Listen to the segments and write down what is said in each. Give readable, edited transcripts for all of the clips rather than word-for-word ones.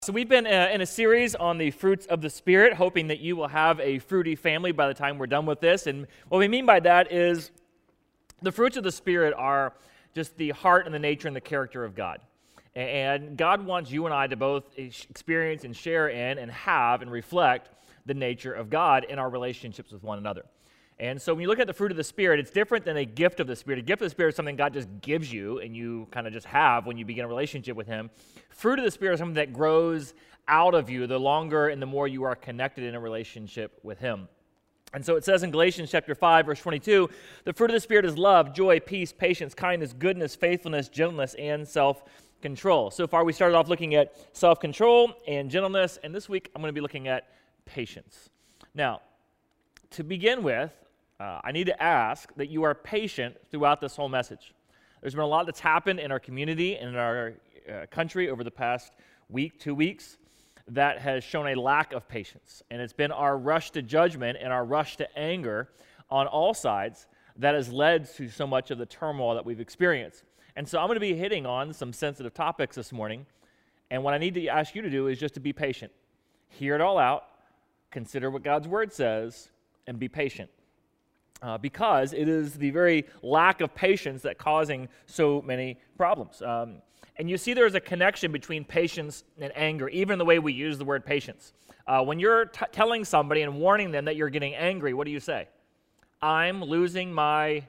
So we've been in a series on the fruits of the Spirit, hoping that you will have a fruity family by the time we're done with this. And what we mean by that is the fruits of the Spirit are just the heart and the nature and the character of God. And God wants you and I to both experience and share in and have and reflect the nature of God in our relationships with one another. And so when you look at the fruit of the Spirit, it's different than a gift of the Spirit. A gift of the Spirit is something God just gives you and you kind of just have when you begin a relationship with Him. Fruit of the Spirit is something that grows out of you the longer and the more you are connected in a relationship with Him. And so it says in Galatians chapter 5, verse 22, the fruit of the Spirit is love, joy, peace, patience, kindness, goodness, faithfulness, gentleness, and self-control. So far we started off looking at self-control and gentleness, and this week I'm going to be looking at patience. Now, to begin with, I need to ask that you are patient throughout this whole message. There's been a lot that's happened in our community and in our country over the past week, 2 weeks, that has shown a lack of patience. And it's been our rush to judgment and our rush to anger on all sides that has led to so much of the turmoil that we've experienced. And so I'm going to be hitting on some sensitive topics this morning. And what I need to ask you to do is just to be patient. Hear it all out, consider what God's Word says, and be patient. Because it is the very lack of patience that's causing so many problems. And you see there's a connection between patience and anger, even in the way we use the word patience. When you're telling somebody and warning them that you're getting angry, what do you say? I'm losing my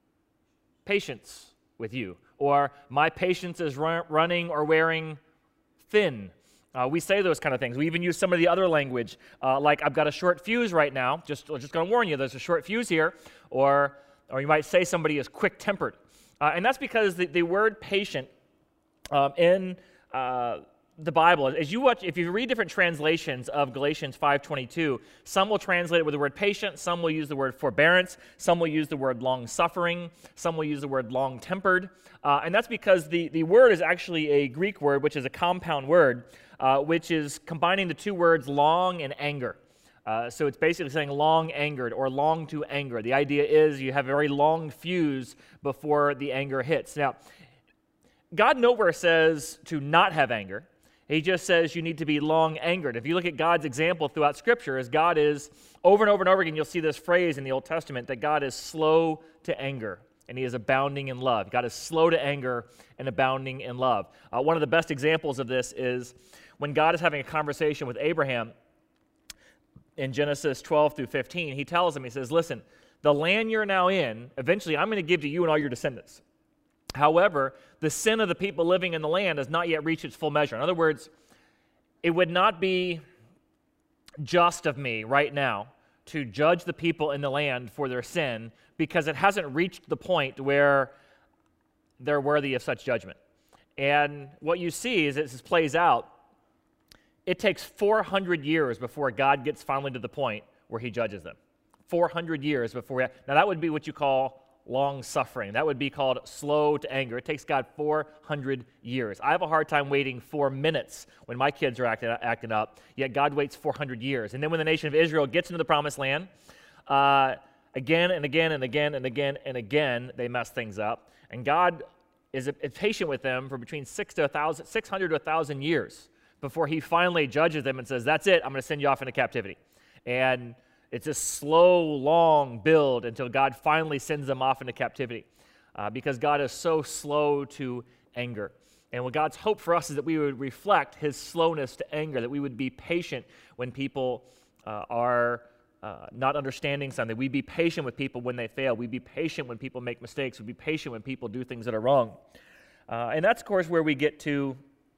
patience with you. Or my patience is running or wearing thin. We say those kind of things. We even use some of the other language, like I've got a short fuse right now. Just going to warn you, there's a short fuse here. Or you might say somebody is quick-tempered. And that's because the word patient in the Bible, if you read different translations of Galatians 5:22, some will translate it with the word patient, some will use the word forbearance, some will use the word long-suffering, some will use the word long-tempered. And that's because the word is actually a Greek word, which is a compound word, which is combining the two words long and anger. So it's basically saying long-angered or long to anger. The idea is you have a very long fuse before the anger hits. Now, God nowhere says to not have anger. He just says you need to be long-angered. If you look at God's example throughout Scripture, as God is, over and over and over again, you'll see this phrase in the Old Testament that God is slow to anger, and He is abounding in love. God is slow to anger and abounding in love. One of the best examples of this is when God is having a conversation with Abraham in Genesis 12 through 15. He tells him, he says, listen, the land you're now in, eventually I'm going to give to you and all your descendants. However, the sin of the people living in the land has not yet reached its full measure. In other words, it would not be just of me right now to judge the people in the land for their sin because it hasn't reached the point where they're worthy of such judgment. And what you see is as this plays out, it takes 400 years before God gets finally to the point where He judges them. 400 years before. Now that would be what you call long-suffering. That would be called slow to anger. It takes God 400 years. I have a hard time waiting 4 minutes when my kids are acting up, yet God waits 400 years. And then when the nation of Israel gets into the promised land, again and again and again and again and again, they mess things up. And God is patient with them for between 600 to 1,000 years before He finally judges them and says, that's it, I'm going to send you off into captivity. And it's a slow, long build until God finally sends them off into captivity because God is so slow to anger. And what God's hope for us is that we would reflect His slowness to anger, that we would be patient when people are not understanding something. We'd be patient with people when they fail. We'd be patient when people make mistakes. We'd be patient when people do things that are wrong. And that's, of course, where we get to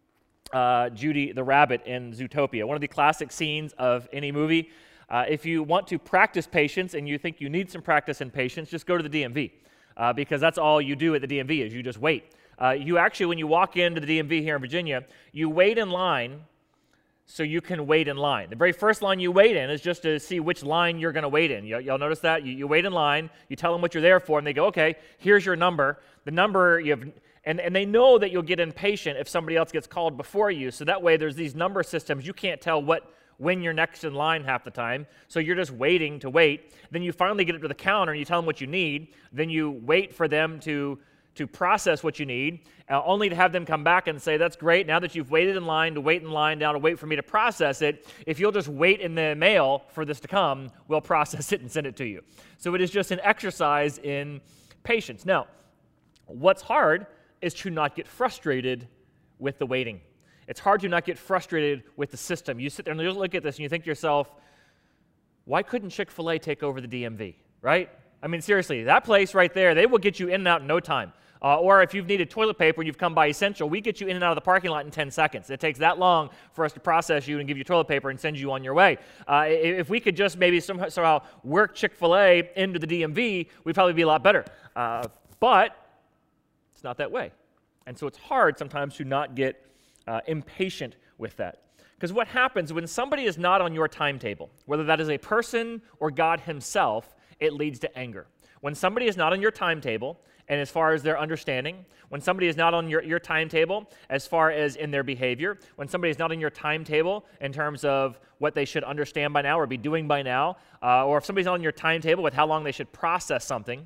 Judy the Rabbit in Zootopia, one of the classic scenes of any movie. If you want to practice patience and you think you need some practice in patience, just go to the DMV because that's all you do at the DMV is you just wait. You actually, when you walk into the DMV here in Virginia, you wait in line so you can wait in line. The very first line you wait in is just to see which line you're going to wait in. Y'all notice that? You wait in line, you tell them what you're there for, and they go, okay, here's your number. The number you have, and they know that you'll get impatient if somebody else gets called before you, so that way there's these number systems. You can't tell when you're next in line half the time, so you're just waiting to wait. Then you finally get up to the counter and you tell them what you need. Then you wait for them to to process what you need, only to have them come back and say, that's great, now that you've waited in line, to wait in line now to wait for me to process it, if you'll just wait in the mail for this to come, we'll process it and send it to you. So it is just an exercise in patience. Now, what's hard is to not get frustrated with the waiting. It's hard to not get frustrated with the system. You sit there and you look at this and you think to yourself, why couldn't Chick-fil-A take over the DMV, right? I mean, seriously, that place right there, they will get you in and out in no time. Or if you've needed toilet paper and you've come by Essential, we get you in and out of the parking lot in 10 seconds. It takes that long for us to process you and give you toilet paper and send you on your way. If we could just maybe somehow work Chick-fil-A into the DMV, we'd probably be a lot better. But it's not that way. And so it's hard sometimes to not get impatient with that. Because what happens when somebody is not on your timetable, whether that is a person or God himself, it leads to anger. When somebody is not on your timetable, and as far as their understanding, when somebody is not on your timetable as far as in their behavior, when somebody is not on your timetable in terms of what they should understand by now or be doing by now, or if somebody's not on your timetable with how long they should process something,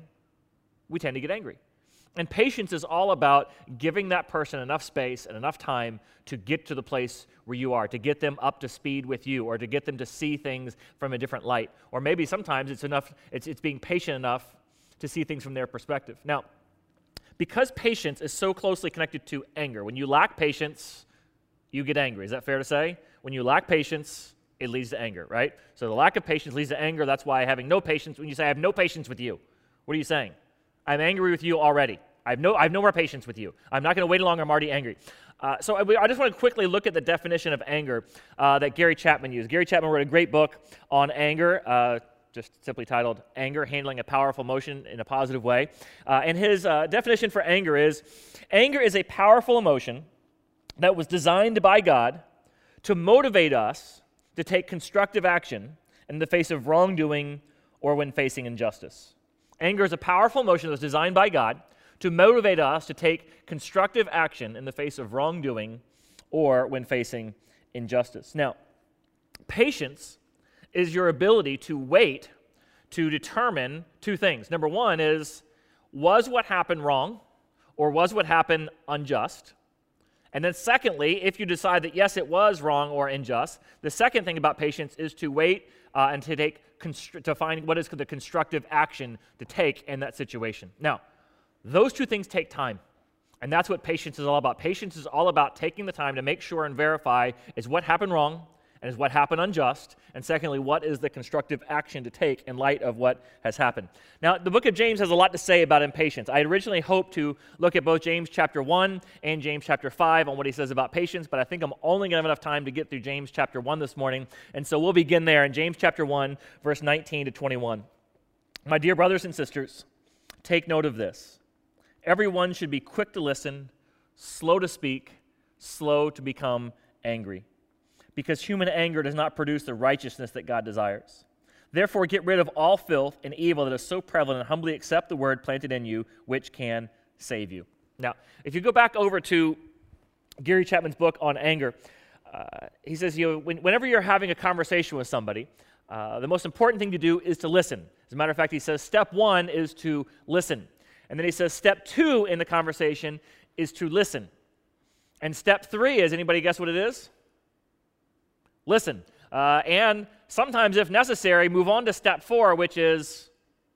we tend to get angry. And patience is all about giving that person enough space and enough time to get to the place where you are, to get them up to speed with you, or to get them to see things from a different light. Or maybe sometimes it's being patient enough to see things from their perspective. Now, because patience is so closely connected to anger, when you lack patience, you get angry. Is that fair to say? When you lack patience, it leads to anger, right? So the lack of patience leads to anger. That's why having no patience, when you say, I have no patience with you, what are you saying? I'm angry with you already. I have no more patience with you. I'm not going to wait longer. I'm already angry. So I just want to quickly look at the definition of anger that Gary Chapman used. Gary Chapman wrote a great book on anger, just simply titled Anger, Handling a Powerful Emotion in a Positive Way. And his definition for anger is a powerful emotion that was designed by God to motivate us to take constructive action in the face of wrongdoing or when facing injustice. Anger is a powerful emotion that was designed by God to motivate us to take constructive action in the face of wrongdoing or when facing injustice. Now, patience is your ability to wait to determine two things. Number one is, was what happened wrong or was what happened unjust? And then secondly, if you decide that yes, it was wrong or unjust, the second thing about patience is to wait and to find what is the constructive action to take in that situation. Now, those two things take time, and that's what patience is all about. Patience is all about taking the time to make sure and verify is what happened wrong and is what happened unjust, and secondly, what is the constructive action to take in light of what has happened. Now, the book of James has a lot to say about impatience. I had originally hoped to look at both James chapter 1 and James chapter 5 on what he says about patience, but I think I'm only going to have enough time to get through James chapter 1 this morning, and so we'll begin there in James chapter 1, verse 19 to 21. My dear brothers and sisters, take note of this. Everyone should be quick to listen, slow to speak, slow to become angry, because human anger does not produce the righteousness that God desires. Therefore, get rid of all filth and evil that is so prevalent and humbly accept the word planted in you, which can save you. Now, if you go back over to Gary Chapman's book on anger, he says, whenever you're having a conversation with somebody, the most important thing to do is to listen. As a matter of fact, he says step one is to listen. And then he says step 2 in the conversation is to listen. And step 3 is, anybody guess what it is? Listen. And sometimes, if necessary, move on to step 4, which is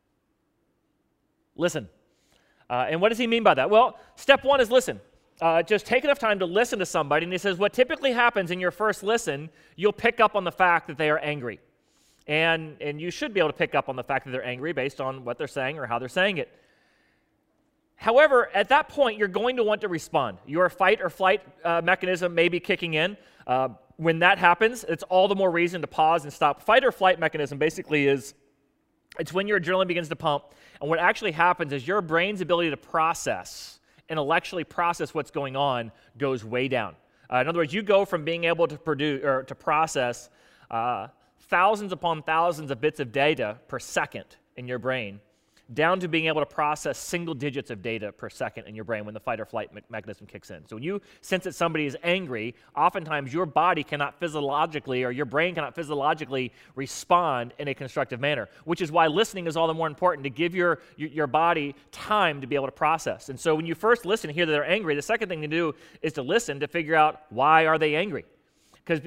listen. And what does he mean by that? Well, step 1 is listen. Just take enough time to listen to somebody. And he says what typically happens in your first listen, you'll pick up on the fact that they are angry. And you should be able to pick up on the fact that they're angry based on what they're saying or how they're saying it. However, at that point, you're going to want to respond. Your fight or flight mechanism may be kicking in. When that happens, it's all the more reason to pause and stop. Fight or flight mechanism basically is, it's when your adrenaline begins to pump, and what actually happens is your brain's ability to process, intellectually process what's going on, goes way down. In other words, you go from being able to produce or to process thousands upon thousands of bits of data per second in your brain down to being able to process single digits of data per second in your brain when the fight or flight mechanism kicks in. So when you sense that somebody is angry, oftentimes your body cannot physiologically, or your brain cannot physiologically respond in a constructive manner, which is why listening is all the more important, to give your body time to be able to process. And so when you first listen and hear that they're angry, the second thing to do is to listen to figure out, why are they angry? Because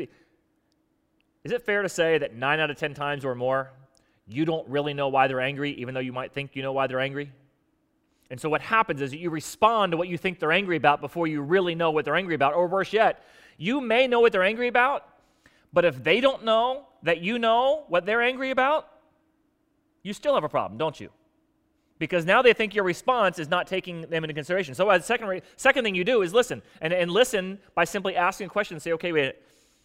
is it fair to say that 9 out of 10 times or more, you don't really know why they're angry, even though you might think you know why they're angry? And so what happens is that you respond to what you think they're angry about before you really know what they're angry about. Or worse yet, you may know what they're angry about, but if they don't know that you know what they're angry about, you still have a problem, don't you? Because now they think your response is not taking them into consideration. So the second thing you do is listen. And listen by simply asking a question and say, okay, wait,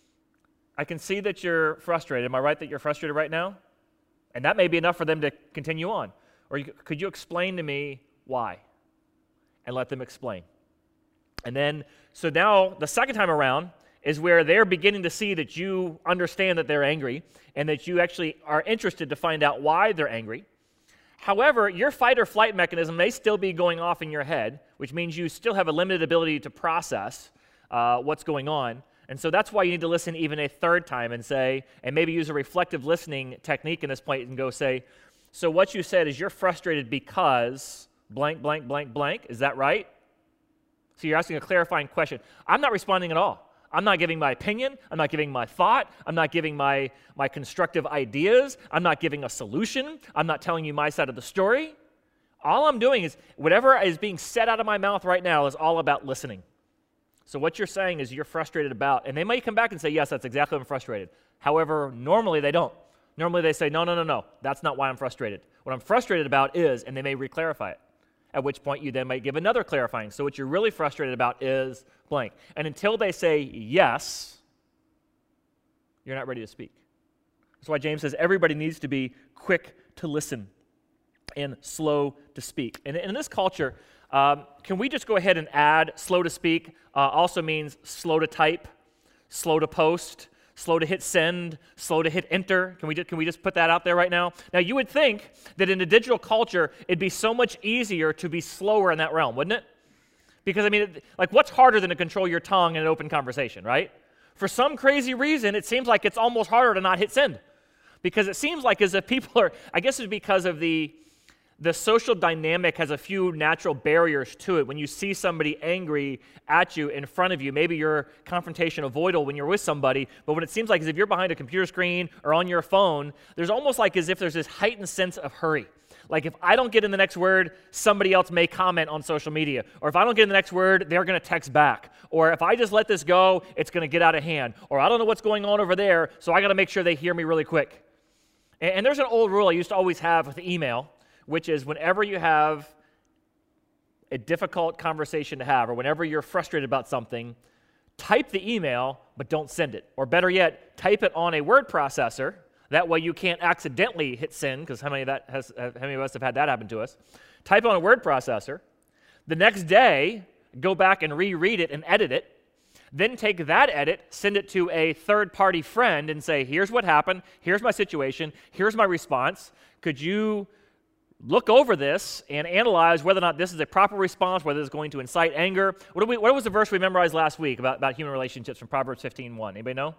I can see that you're frustrated. Am I right that you're frustrated right now? And that may be enough for them to continue on. Or could you explain to me why? And let them explain. And then, so now the second time around is where they're beginning to see that you understand that they're angry and that you actually are interested to find out why they're angry. However, your fight or flight mechanism may still be going off in your head, which means you still have a limited ability to process what's going on. And so that's why you need to listen even a third time and say, and maybe use a reflective listening technique in this point and go say, so what you said is you're frustrated because blank, blank, blank, blank. Is that right? So you're asking a clarifying question. I'm not responding at all. I'm not giving my opinion. I'm not giving my thought. I'm not giving my constructive ideas. I'm not giving a solution. I'm not telling you my side of the story. All I'm doing is whatever is being said out of my mouth right now is all about listening. So what you're saying is you're frustrated about, and they might come back and say, yes, that's exactly what I'm frustrated. However, normally they don't. Normally they say, no, that's not why I'm frustrated. What I'm frustrated about is, and they may re-clarify it, at which point you then might give another clarifying. So what you're really frustrated about is blank. And until they say yes, you're not ready to speak. That's why James says everybody needs to be quick to listen and slow to speak. And in this culture, can we just go ahead and add slow to speak also means slow to type, slow to post, slow to hit send, slow to hit enter? Can we just put that out there right now? Now, you would think that in a digital culture, it'd be so much easier to be slower in that realm, wouldn't it? Because, I mean, like, what's harder than to control your tongue in an open conversation, right? For some crazy reason, it seems like it's almost harder to not hit send. Because it seems like as if people are, I guess it's because of the social dynamic has a few natural barriers to it. When you see somebody angry at you in front of you, maybe you're confrontation avoidal when you're with somebody, but when it seems like as if you're behind a computer screen or on your phone, there's almost like as if there's this heightened sense of hurry. Like if I don't get in the next word, somebody else may comment on social media. Or if I don't get in the next word, they're going to text back. Or if I just let this go, it's going to get out of hand. Or I don't know what's going on over there, so I got to make sure they hear me really quick. And there's an old rule I used to always have with email, which is whenever you have a difficult conversation to have, or whenever you're frustrated about something, type the email, but don't send it. Or better yet, type it on a word processor. That way you can't accidentally hit send, because how many of us have had that happen to us? Type it on a word processor. The next day, go back and reread it and edit it. Then take that edit, send it to a third-party friend and say, here's what happened, here's my situation, here's my response. Could you look over this and analyze whether or not this is a proper response, whether it's going to incite anger? What was the verse we memorized last week about human relationships from Proverbs 15:1? Anybody know?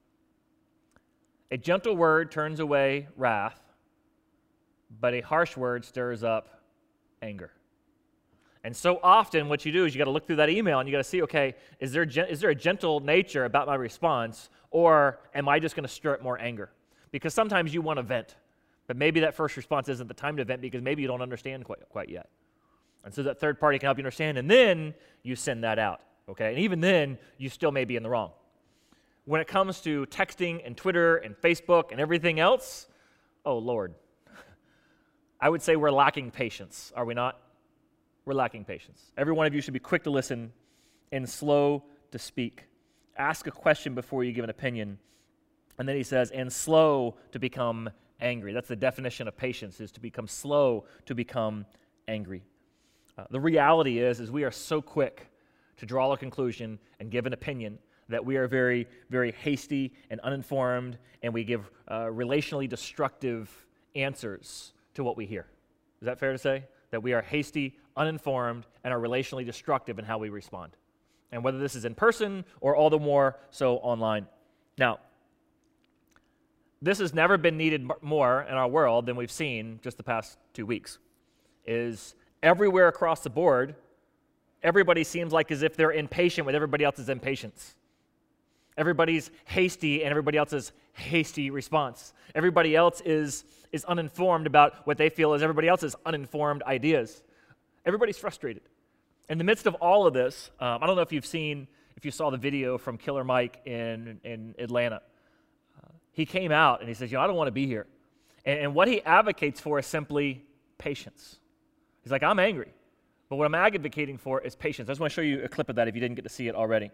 A gentle word turns away wrath, but a harsh word stirs up anger. And so often what you do is you got to look through that email and you got to see, okay, is there a gentle nature about my response, or am I just going to stir up more anger? Because sometimes you want to vent, but maybe that first response isn't the time to vent because maybe you don't understand quite yet. And so that third party can help you understand, and then you send that out, okay? And even then, you still may be in the wrong. When it comes to texting and Twitter and Facebook and everything else, oh, Lord. I would say we're lacking patience, are we not? We're lacking patience. Every one of you should be quick to listen and slow to speak. Ask a question before you give an opinion. And then he says, and slow to become angry. That's the definition of patience, is to become slow to become angry. The reality is we are so quick to draw a conclusion and give an opinion that we are very, very hasty and uninformed, and we give relationally destructive answers to what we hear. Is that fair to say? That we are hasty, uninformed, and are relationally destructive in how we respond. And whether this is in person or all the more so online. Now, this has never been needed more in our world than we've seen just the past 2 weeks. Is everywhere across the board, everybody seems like as if they're impatient with everybody else's impatience. Everybody's hasty and everybody else's hasty response. Everybody else is uninformed about what they feel is everybody else's uninformed ideas. Everybody's frustrated. In the midst of all of this, I don't know if you saw the video from Killer Mike in Atlanta. He came out and he says, I don't want to be here. And what he advocates for is simply patience. He's like, I'm angry, but what I'm advocating for is patience. I just want to show you a clip of that if you didn't get to see it already.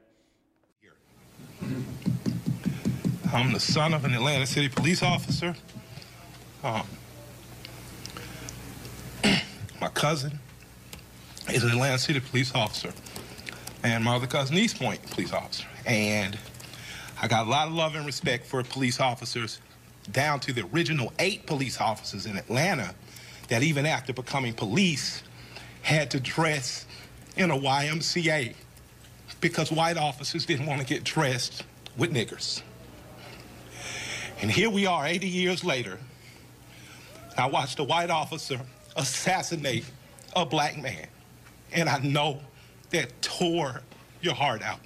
I'm the son of an Atlanta City police officer. My cousin is an Atlanta City police officer, and my other cousin, East Point police officer. And I got a lot of love and respect for police officers, down to the original 8 police officers in Atlanta that even after becoming police had to dress in a YMCA because white officers didn't want to get dressed with niggers. And here we are 80 years later. I watched a white officer assassinate a black man. And I know that tore your heart out.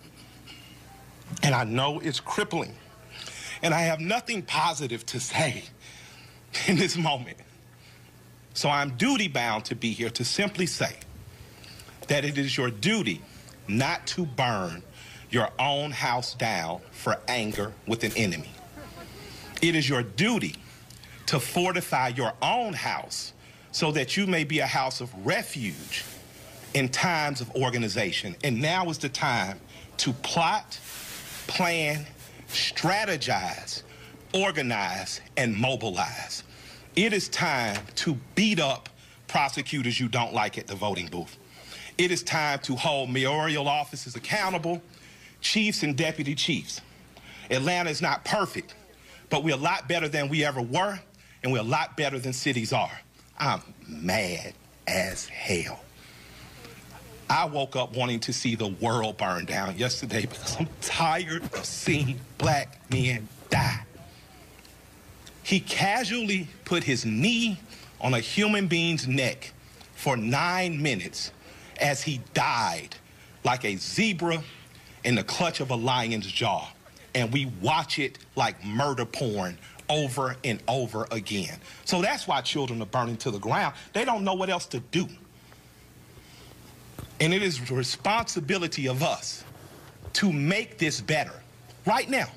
And I know it's crippling. And I have nothing positive to say in this moment. So I'm duty-bound to be here to simply say that it is your duty not to burn your own house down for anger with an enemy. It is your duty to fortify your own house so that you may be a house of refuge in times of organization. And now is the time to plot, plan, strategize, organize, and mobilize. It is time to beat up prosecutors you don't like at the voting booth. It is time to hold mayoral offices accountable, chiefs and deputy chiefs. Atlanta is not perfect, but we're a lot better than we ever were, and we're a lot better than cities are. I'm mad as hell. I woke up wanting to see the world burn down yesterday because I'm tired of seeing black men die. He casually put his knee on a human being's neck for 9 minutes as he died like a zebra in the clutch of a lion's jaw. And we watch it like murder porn over and over again. So that's why children are burning to the ground. They don't know what else to do. And it is the responsibility of us to make this better right now.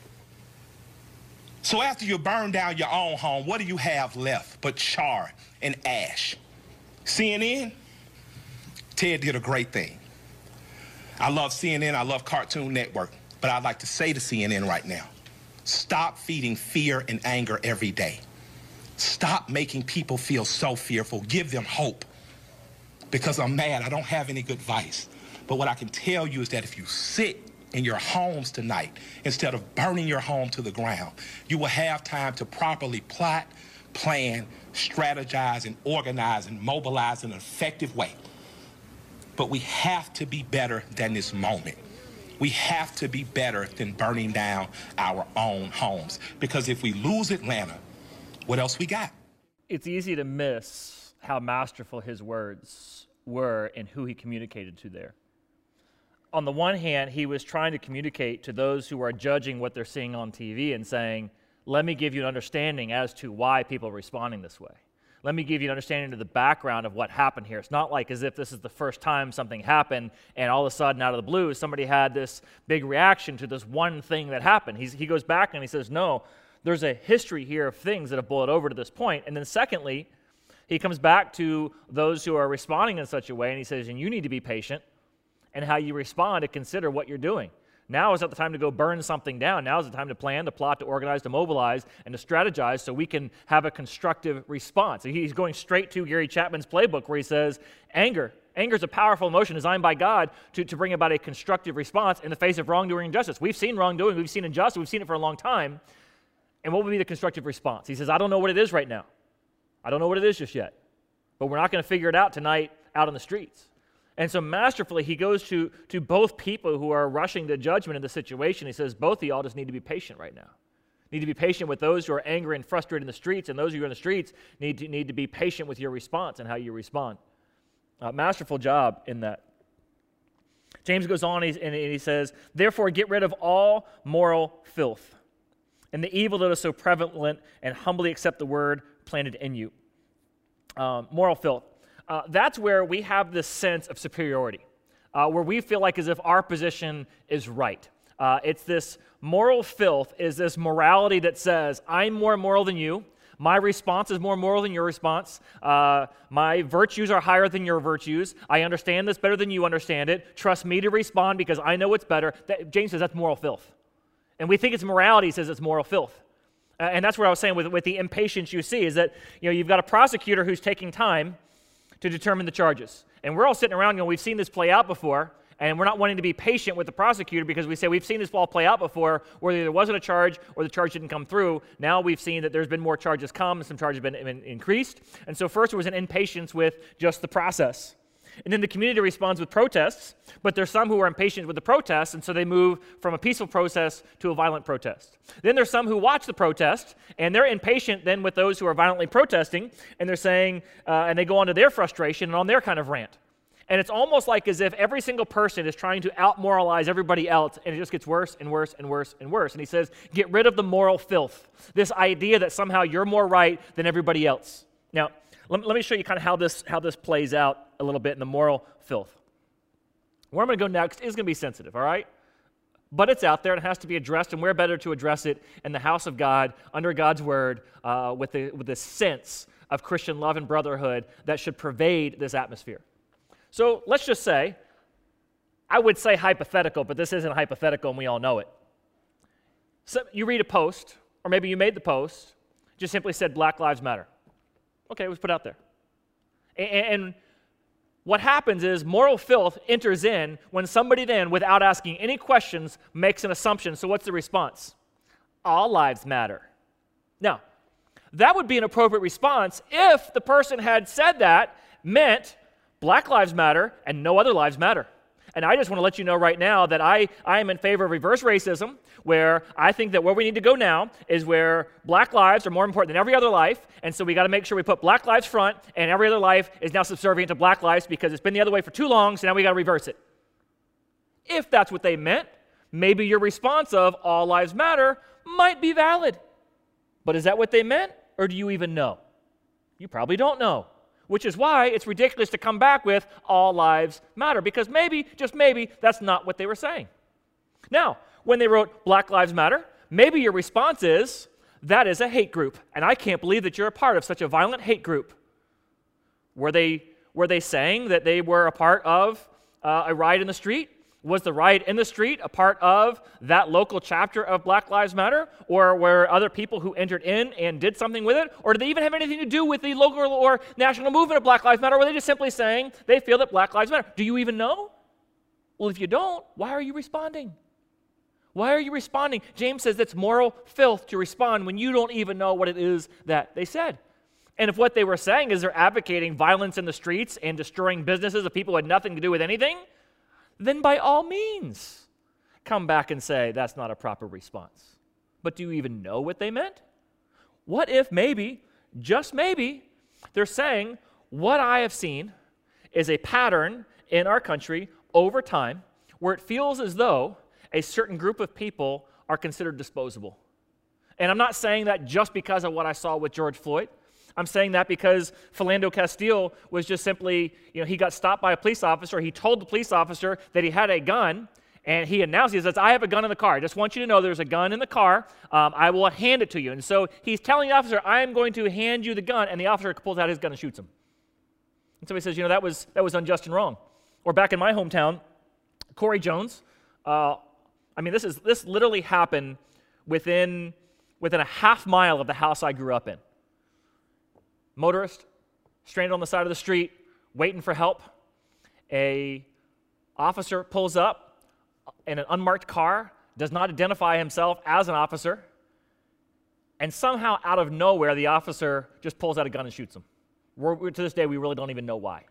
So after you burn down your own home, what do you have left but char and ash? CNN? Ted did a great thing. I love CNN, I love Cartoon Network, but I'd like to say to CNN right now, stop feeding fear and anger every day. Stop making people feel so fearful. Give them hope. Because I'm mad, I don't have any good advice. But what I can tell you is that if you sit in your homes tonight, instead of burning your home to the ground, you will have time to properly plot, plan, strategize, and organize and mobilize in an effective way. But we have to be better than this moment. We have to be better than burning down our own homes. Because if we lose Atlanta, what else we got? It's easy to miss how masterful his words were and who he communicated to there. On the one hand, he was trying to communicate to those who are judging what they're seeing on TV and saying, let me give you an understanding as to why people are responding this way. Let me give you an understanding of the background of what happened here. It's not like as if this is the first time something happened and all of a sudden out of the blue somebody had this big reaction to this one thing that happened. He goes back and he says, no, there's a history here of things that have boiled over to this point. And then secondly, he comes back to those who are responding in such a way and he says, and you need to be patient and how you respond to consider what you're doing. Now is not the time to go burn something down. Now is the time to plan, to plot, to organize, to mobilize, and to strategize so we can have a constructive response. He's going straight to Gary Chapman's playbook where he says, anger is a powerful emotion designed by God to bring about a constructive response in the face of wrongdoing and injustice. We've seen wrongdoing, we've seen injustice, we've seen it for a long time. And what would be the constructive response? He says, I don't know what it is right now. I don't know what it is just yet. but we're not going to figure it out tonight out on the streets. And so masterfully, he goes to both people who are rushing to judgment in the situation. He says, both of y'all just need to be patient right now. Need to be patient with those who are angry and frustrated in the streets, and those who are in the streets need to be patient with your response and how you respond. Masterful job in that. James goes on and he says, therefore get rid of all moral filth and the evil that is so prevalent, and humbly accept the word planted in you. Moral filth. That's where we have this sense of superiority, where we feel like as if our position is right. It's this moral filth, is this morality that says, I'm more moral than you. My response is more moral than your response. My virtues are higher than your virtues. I understand this better than you understand it. Trust me to respond because I know it's better. James says that's moral filth. And we think it's morality. He says it's moral filth. And that's what I was saying with the impatience you see, is that you've got a prosecutor who's taking time to determine the charges. And we're all sitting around going, we've seen this play out before, and we're not wanting to be patient with the prosecutor because we say we've seen this all play out before where there wasn't a charge or the charge didn't come through. Now we've seen that there's been more charges come and some charges have been increased. And so first there was an impatience with just the process. And then the community responds with protests, but there's some who are impatient with the protests, and so they move from a peaceful protest to a violent protest. Then there's some who watch the protest, and they're impatient then with those who are violently protesting, and they're saying, and they go on to their frustration and on their kind of rant. And it's almost like as if every single person is trying to out-moralize everybody else, and it just gets worse and worse and worse and worse. And he says, get rid of the moral filth, this idea that somehow you're more right than everybody else. Now, let me show you kind of how this plays out a little bit in the moral filth. Where I'm going to go next is going to be sensitive, all right? But it's out there and it has to be addressed, and we're better to address it in the house of God, under God's word, with the sense of Christian love and brotherhood that should pervade this atmosphere. So let's just say, I would say hypothetical, but this isn't hypothetical and we all know it. So you read a post, or maybe you made the post, just simply said Black Lives Matter. Okay, it was put out there. And what happens is moral filth enters in when somebody then, without asking any questions, makes an assumption. So what's the response? All lives matter. Now, that would be an appropriate response if the person had said that meant Black lives matter and no other lives matter. And I just want to let you know right now that I am in favor of reverse racism, where I think that where we need to go now is where Black lives are more important than every other life, and so we got to make sure we put Black lives front, and every other life is now subservient to Black lives because it's been the other way for too long, so now we got to reverse it. If that's what they meant, maybe your response of all lives matter might be valid. But is that what they meant, or do you even know? You probably don't know. Which is why it's ridiculous to come back with all lives matter, because maybe, just maybe, that's not what they were saying. Now, when they wrote Black Lives Matter, maybe your response is, that is a hate group, and I can't believe that you're a part of such a violent hate group. Were they saying that they were a part of a riot in the street? Was the riot in the street a part of that local chapter of Black Lives Matter? Or were other people who entered in and did something with it? Or did they even have anything to do with the local or national movement of Black Lives Matter? Or were they just simply saying they feel that Black Lives Matter? Do you even know? Well, if you don't, why are you responding? Why are you responding? James says it's moral filth to respond when you don't even know what it is that they said. And if what they were saying is they're advocating violence in the streets and destroying businesses of people who had nothing to do with anything, then by all means, come back and say that's not a proper response. But do you even know what they meant? What if maybe, just maybe, they're saying what I have seen is a pattern in our country over time where it feels as though a certain group of people are considered disposable. And I'm not saying that just because of what I saw with George Floyd. I'm saying that because Philando Castile was just simply, he got stopped by a police officer. He told the police officer that he had a gun, and he announced, he says, I have a gun in the car. I just want you to know there's a gun in the car. I will hand it to you. And so he's telling the officer, I am going to hand you the gun, and the officer pulls out his gun and shoots him. And so he says, that was unjust and wrong. Or back in my hometown, Corey Jones, this literally happened within a half mile of the house I grew up in. Motorist, stranded on the side of the street, waiting for help. A officer pulls up in an unmarked car, does not identify himself as an officer, and somehow out of nowhere, the officer just pulls out a gun and shoots him To this day, we really don't even know why.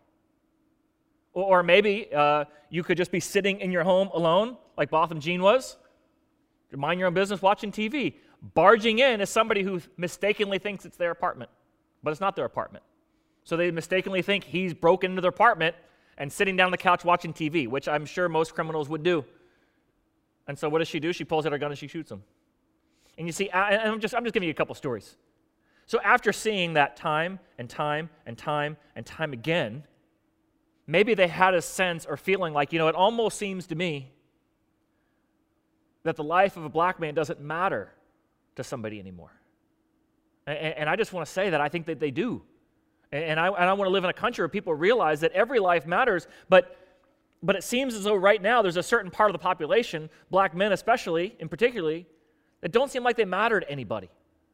Or maybe you could just be sitting in your home alone, like Botham Jean was, mind your own business, watching TV. Barging in is somebody who mistakenly thinks it's their apartment, but it's not their apartment. So they mistakenly think he's broken into their apartment and sitting down on the couch watching TV, which I'm sure most criminals would do. And so what does she do? She pulls out her gun and she shoots him. And you see, and I'm just giving you a couple stories. So after seeing that time and time and time and time again, maybe they had a sense or feeling like, it almost seems to me that the life of a black man doesn't matter to somebody anymore. And I just want to say that I think that they do. And I want to live in a country where people realize that every life matters, but it seems as though right now there's a certain part of the population, black men especially, in particularly, that don't seem like they matter to anybody.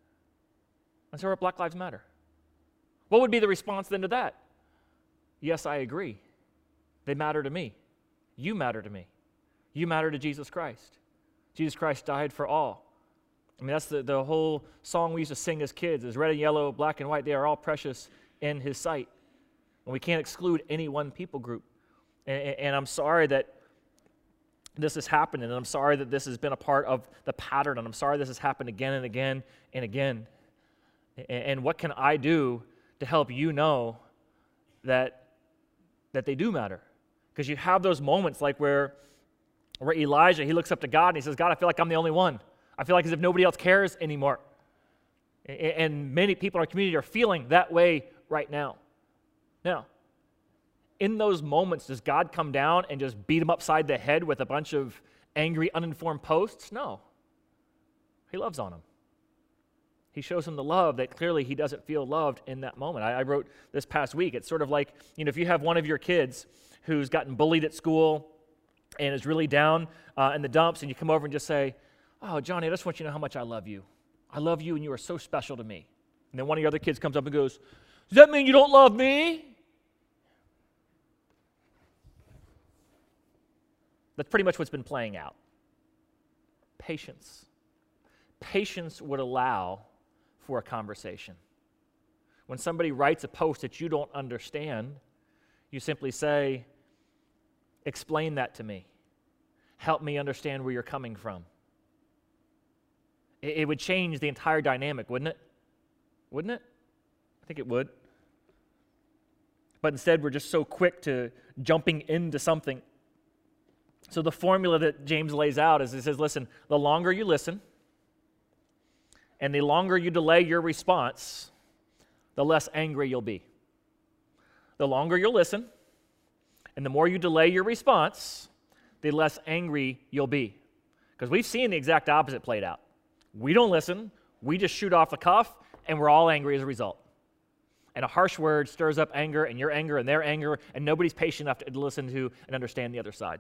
And so Black Lives Matter. What would be the response then to that? Yes, I agree. They matter to me. You matter to me. You matter to Jesus Christ. Jesus Christ died for all. I mean, that's the whole song we used to sing as kids, is red and yellow, black and white, they are all precious in his sight. And we can't exclude any one people group. And I'm sorry that this has happened, and I'm sorry that this has been a part of the pattern, and I'm sorry this has happened again and again and again. And what can I do to help you know that they do matter? Because you have those moments like where Elijah, he looks up to God and he says, God, I feel like I'm the only one. I feel like as if nobody else cares anymore. And many people in our community are feeling that way right now. Now, in those moments, does God come down and just beat him upside the head with a bunch of angry, uninformed posts? No. He loves on him. He shows him the love that clearly he doesn't feel loved in that moment. I wrote this past week, it's sort of like, if you have one of your kids who's gotten bullied at school and is really down in the dumps, and you come over and just say, oh, Johnny, I just want you to know how much I love you. I love you, and you are so special to me. And then one of your other kids comes up and goes, does that mean you don't love me? That's pretty much what's been playing out. Patience. Patience would allow for a conversation. When somebody writes a post that you don't understand, you simply say, explain that to me. Help me understand where you're coming from. It would change the entire dynamic, wouldn't it? Wouldn't it? I think it would. But instead, we're just so quick to jumping into something. So the formula that James lays out is, he says, listen, the longer you listen and the longer you delay your response, the less angry you'll be. The longer you'll listen and the more you delay your response, the less angry you'll be. Because we've seen the exact opposite played out. We don't listen, we just shoot off the cuff, and we're all angry as a result. And a harsh word stirs up anger and your anger and their anger, and nobody's patient enough to listen to and understand the other side.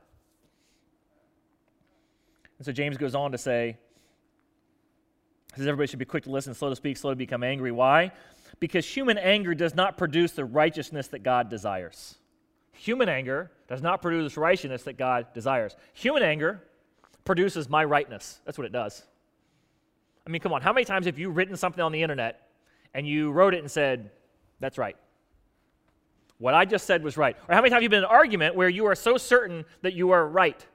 And so James goes on to say, he says everybody should be quick to listen, slow to speak, slow to become angry. Why? Because human anger does not produce the righteousness that God desires. Human anger does not produce righteousness that God desires. Human anger produces my rightness. That's what it does. I mean, come on, how many times have you written something on the internet and you wrote it and said, that's right. What I just said was right. Or how many times have you been in an argument where you are so certain that you are right?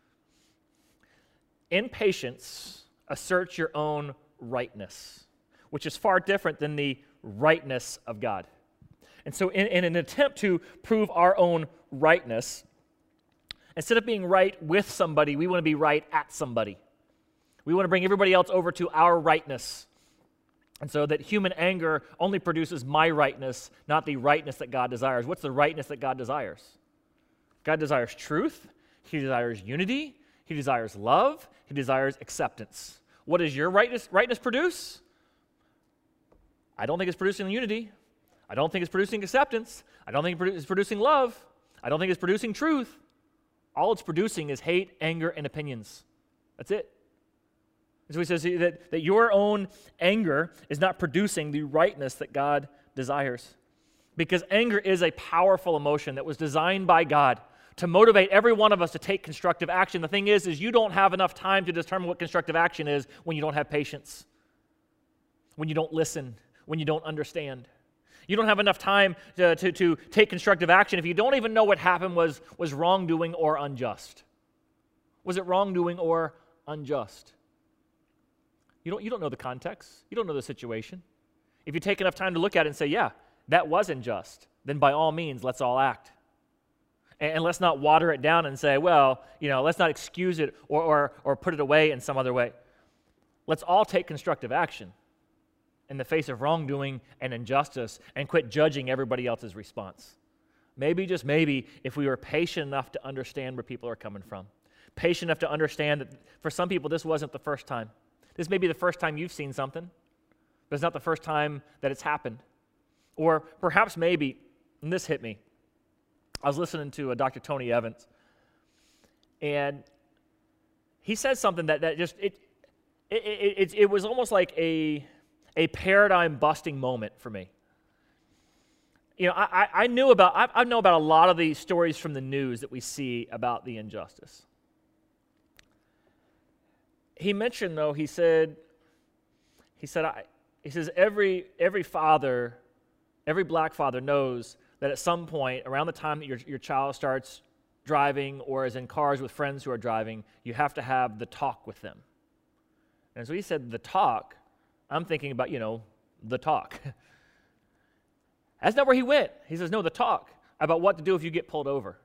In patience, assert your own rightness, which is far different than the rightness of God. And so in an attempt to prove our own rightness, instead of being right with somebody, we want to be right at somebody. We want to bring everybody else over to our rightness. And so that human anger only produces my rightness, not the rightness that God desires. What's the rightness that God desires? God desires truth. He desires unity. He desires love. He desires acceptance. What does your rightness produce? I don't think it's producing unity. I don't think it's producing acceptance. I don't think it's producing love. I don't think it's producing truth. All it's producing is hate, anger, and opinions. That's it. So he says that your own anger is not producing the rightness that God desires. Because anger is a powerful emotion that was designed by God to motivate every one of us to take constructive action. The thing is you don't have enough time to determine what constructive action is when you don't have patience, when you don't listen, when you don't understand. You don't have enough time to take constructive action if you don't even know what happened was wrongdoing or unjust. Was it wrongdoing or unjust? You don't know the context. You don't know the situation. If you take enough time to look at it and say, yeah, that was unjust, then by all means, let's all act. And let's not water it down and say, well, let's not excuse it or put it away in some other way. Let's all take constructive action in the face of wrongdoing and injustice and quit judging everybody else's response. Maybe, just maybe, if we were patient enough to understand where people are coming from, patient enough to understand that for some people this wasn't the first time. This may be the first time you've seen something, but it's not the first time that it's happened. Or perhaps maybe, and this hit me, I was listening to Dr. Tony Evans, and he said something that just, it was almost like a paradigm-busting moment for me. I know about a lot of the stories from the news that we see about the injustice. He mentioned, though, he says every father, every black father knows that at some point, around the time that your child starts driving or is in cars with friends who are driving, you have to have the talk with them. And so he said, the talk, I'm thinking about, the talk. That's not where he went. He says, no, the talk about what to do if you get pulled over.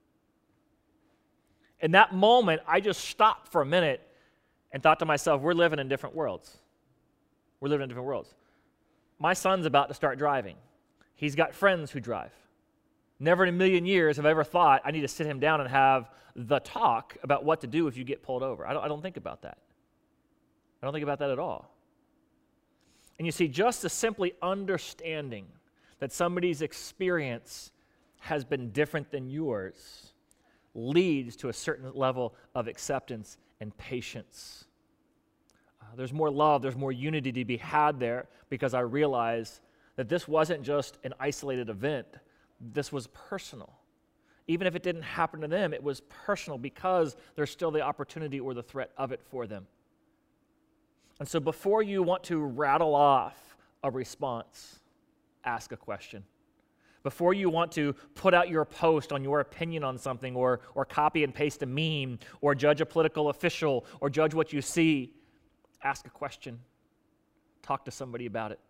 In that moment, I just stopped for a minute and thought to myself, we're living in different worlds. We're living in different worlds. My son's about to start driving. He's got friends who drive. Never in a million years have I ever thought I need to sit him down and have the talk about what to do if you get pulled over. I don't think about that. I don't think about that at all. And you see, just the simply understanding that somebody's experience has been different than yours leads to a certain level of acceptance and patience. There's more love, there's more unity to be had there because I realize that this wasn't just an isolated event. This was personal. Even if it didn't happen to them, it was personal because there's still the opportunity or the threat of it for them. And so before you want to rattle off a response, ask a question. Before you want to put out your post on your opinion on something or copy and paste a meme or judge a political official or judge what you see, ask a question. Talk to somebody about it.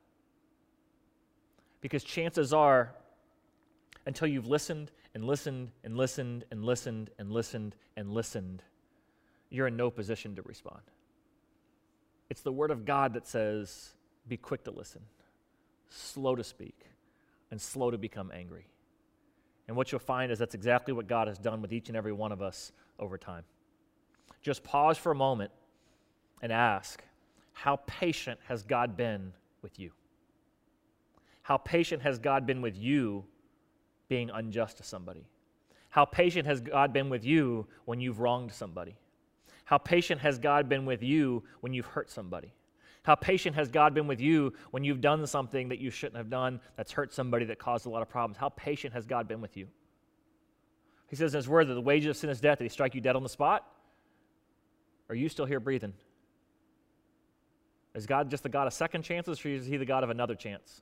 Because chances are, until you've listened and listened and listened and listened and listened and listened, you're in no position to respond. It's the Word of God that says, be quick to listen, slow to speak, and slow to become angry. And what you'll find is that's exactly what God has done with each and every one of us over time. Just pause for a moment and ask, how patient has God been with you? How patient has God been with you being unjust to somebody? How patient has God been with you when you've wronged somebody? How patient has God been with you when you've hurt somebody? How patient has God been with you when you've done something that you shouldn't have done that's hurt somebody that caused a lot of problems? How patient has God been with you? He says in His Word that the wages of sin is death. Did He strike you dead on the spot? Are you still here breathing? Is God just the God of second chances, or is He the God of another chance?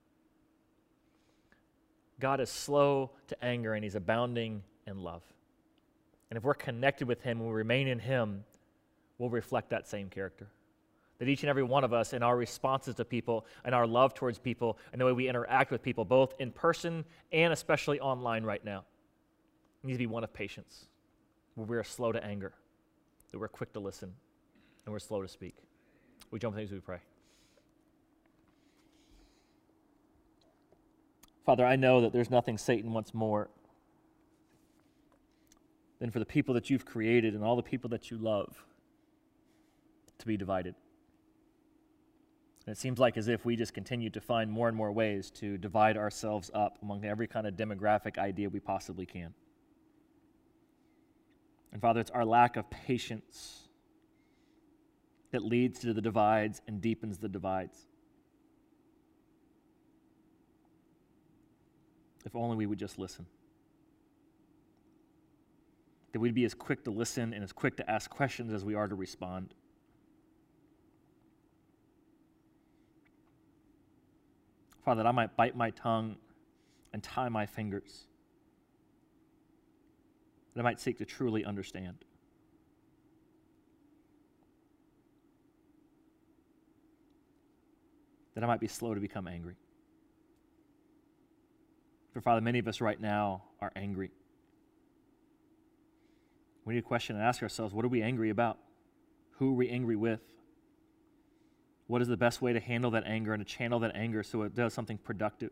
God is slow to anger, and He's abounding in love. And if we're connected with Him and we remain in Him, we'll reflect that same character. That each and every one of us, in our responses to people and our love towards people and the way we interact with people, both in person and especially online right now, needs to be one of patience, where we are slow to anger, that we're quick to listen, and we're slow to speak. We jump things, we pray. Father, I know that there's nothing Satan wants more than for the people that you've created and all the people that you love to be divided. And it seems like as if we just continue to find more and more ways to divide ourselves up among every kind of demographic idea we possibly can. And Father, it's our lack of patience that leads to the divides and deepens the divides. If only we would just listen. That we'd be as quick to listen and as quick to ask questions as we are to respond. Father, that I might bite my tongue and tie my fingers, that I might seek to truly understand. That I might be slow to become angry. For Father, many of us right now are angry. We need to question and ask ourselves, what are we angry about? Who are we angry with? What is the best way to handle that anger and to channel that anger so it does something productive?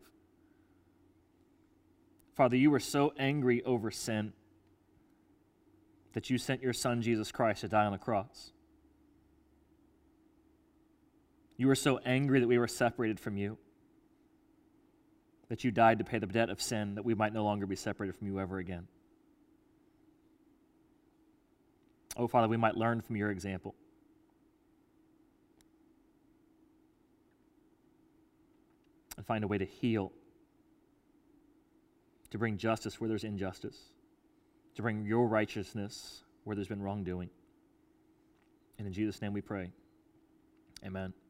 Father, you were so angry over sin that you sent your Son, Jesus Christ, to die on the cross. You were so angry that we were separated from you, that you died to pay the debt of sin, that we might no longer be separated from you ever again. Oh, Father, we might learn from your example. And find a way to heal, to bring justice where there's injustice, to bring your righteousness where there's been wrongdoing. And in Jesus' name we pray. Amen.